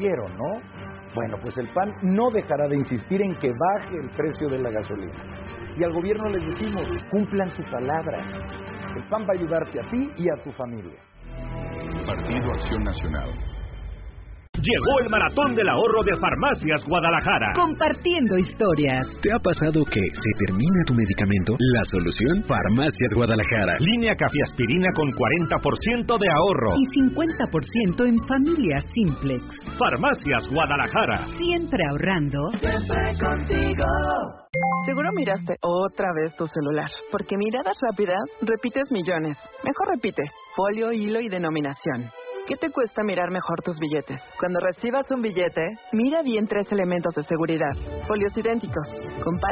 oyeron, ¿no? Bueno, pues el PAN no dejará de insistir en que baje el precio de la gasolina. Y al gobierno les decimos, cumplan su palabra. El PAN va a ayudarte a ti y a tu familia. Partido Acción Nacional. Llegó el Maratón del Ahorro de Farmacias Guadalajara. Compartiendo historias. ¿Te ha pasado que se termina tu medicamento? La solución, Farmacias Guadalajara. Línea Cafeaspirina con 40% de ahorro. Y 50% en Familias Simplex. Farmacias Guadalajara. Siempre ahorrando. Siempre contigo. Seguro miraste otra vez tu celular, porque miradas rápidas repites millones. Mejor repite, folio, hilo y denominación. ¿Qué te cuesta mirar mejor tus billetes? Cuando recibas un billete, mira bien 3 elementos de seguridad. Folios idénticos. Compara